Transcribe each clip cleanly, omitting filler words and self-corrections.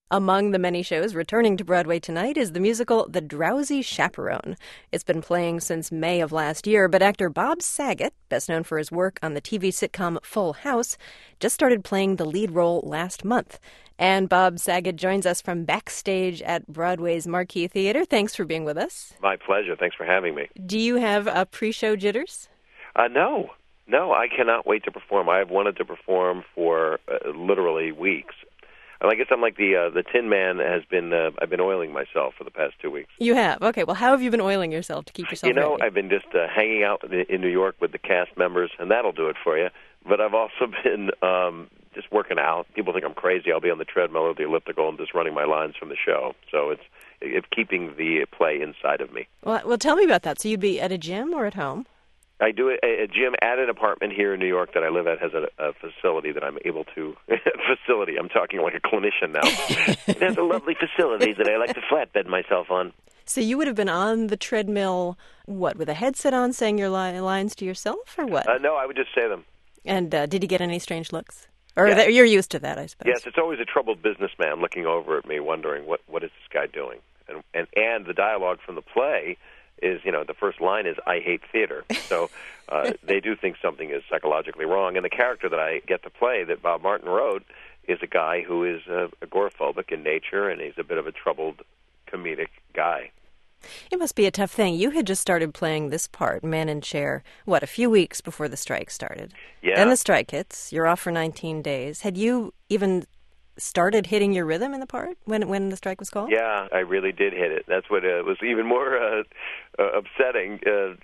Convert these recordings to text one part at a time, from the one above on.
Among the many shows returning to Broadway tonight is the musical The Drowsy Chaperone. It's been playing since May of last year, but actor Bob Saget, best known for his work on the TV sitcom Full House, just started playing the lead role last month. And Bob Saget joins us from backstage at Broadway's Marquis Theater. Thanks for being with us. My pleasure. Thanks for having me. Do you have pre-show jitters? No, I cannot wait to perform. I have wanted to perform for literally weeks. I guess I'm like the Tin Man has been. I've been oiling myself for the past 2 weeks. You have? Okay. Well, how have you been oiling yourself to keep yourself ready? I've been just hanging out in New York with the cast members, and that'll do it for you. But I've also been just working out. People think I'm crazy. I'll be on the treadmill or the elliptical and just running my lines from the show. So it's keeping the play inside of me. Well, tell me about that. So you'd be at a gym or at home? I do a gym at an apartment here in New York that I live at has a facility that I'm able to facility. I'm talking like a clinician now. It has a lovely facility that I like to flatbed myself on. So you would have been on the treadmill, with a headset on, saying your lines to yourself, or what? No, I would just say them. And did you get any strange looks? Or you're used to that, I suppose. Yes, it's always a troubled businessman looking over at me, wondering what is this guy doing, and the dialogue from the play is, the first line is, "I hate theater." So they do think something is psychologically wrong. And the character that I get to play, that Bob Martin wrote, is a guy who is agoraphobic in nature, and he's a bit of a troubled comedic guy. It must be a tough thing. You had just started playing this part, Man in Chair, a few weeks before the strike started. Yeah. Then the strike hits. You're off for 19 days. Had you even started hitting your rhythm in the part when the strike was called? Yeah, I really did hit it. That's what was even more upsetting.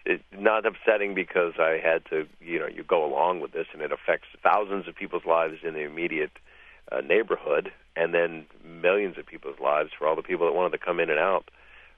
Not upsetting because I had to, you go along with this, and it affects thousands of people's lives in the immediate neighborhood, and then millions of people's lives for all the people that wanted to come in and out.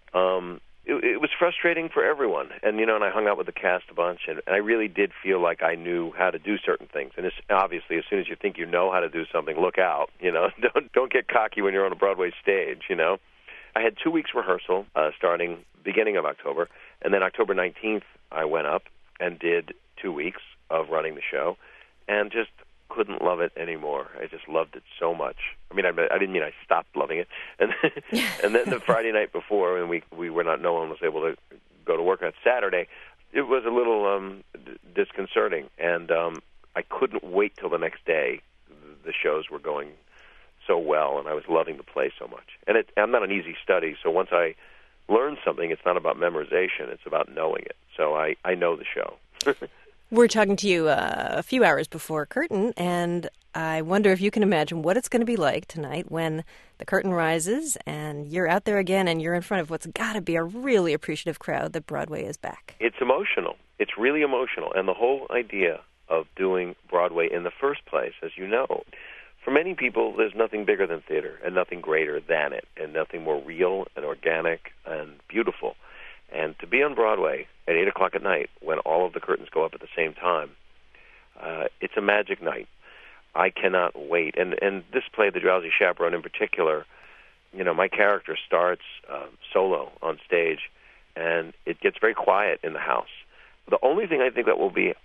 It was frustrating for everyone, and and I hung out with the cast a bunch, and I really did feel like I knew how to do certain things. And obviously, as soon as you think you know how to do something, look out. Don't get cocky when you're on a Broadway stage. I had 2 weeks rehearsal starting beginning of October, and then October 19th I went up and did 2 weeks of running the show, and just couldn't love it anymore. I just loved it so much. I didn't mean I stopped loving it. And and then the Friday night before, and no one was able to go to work on Saturday, it was a little disconcerting, and I couldn't wait till the next day. The shows were going so well, and I was loving the play so much. And I'm not an easy study, so once I learn something, it's not about memorization, it's about knowing it. So I know the show. We're talking to you a few hours before curtain, and I wonder if you can imagine what it's going to be like tonight when the curtain rises and you're out there again and you're in front of what's got to be a really appreciative crowd that Broadway is back. It's emotional. It's really emotional. And the whole idea of doing Broadway in the first place, as you know, for many people, there's nothing bigger than theater and nothing greater than it and nothing more real and organic and beautiful. And to be on Broadway at 8 o'clock at night when all of the curtains go up at the same time, it's a magic night. I cannot wait. And this play, The Drowsy Chaperone in particular, my character starts solo on stage, and it gets very quiet in the house. The only thing I think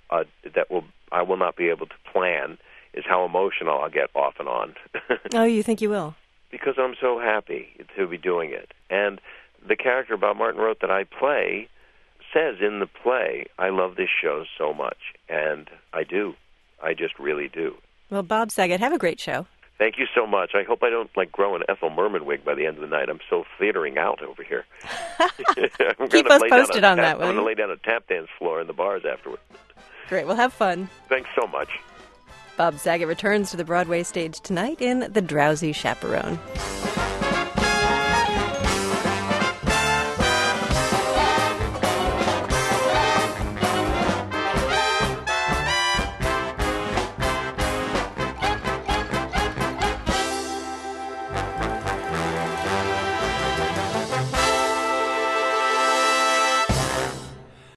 I will not be able to plan is how emotional I'll get off and on. Oh, you think you will? Because I'm so happy to be doing it. And the character Bob Martin wrote that I play says in the play, I love this show so much. And I do. I just really do. Well, Bob Saget, have a great show. Thank you so much. I hope I don't grow an Ethel Merman wig by the end of the night. I'm so theatering out over here. Keep us posted on that, will you? I'm going to lay down a tap dance floor in the bars afterward. Great. Well, have fun. Thanks so much. Bob Saget returns to the Broadway stage tonight in The Drowsy Chaperone.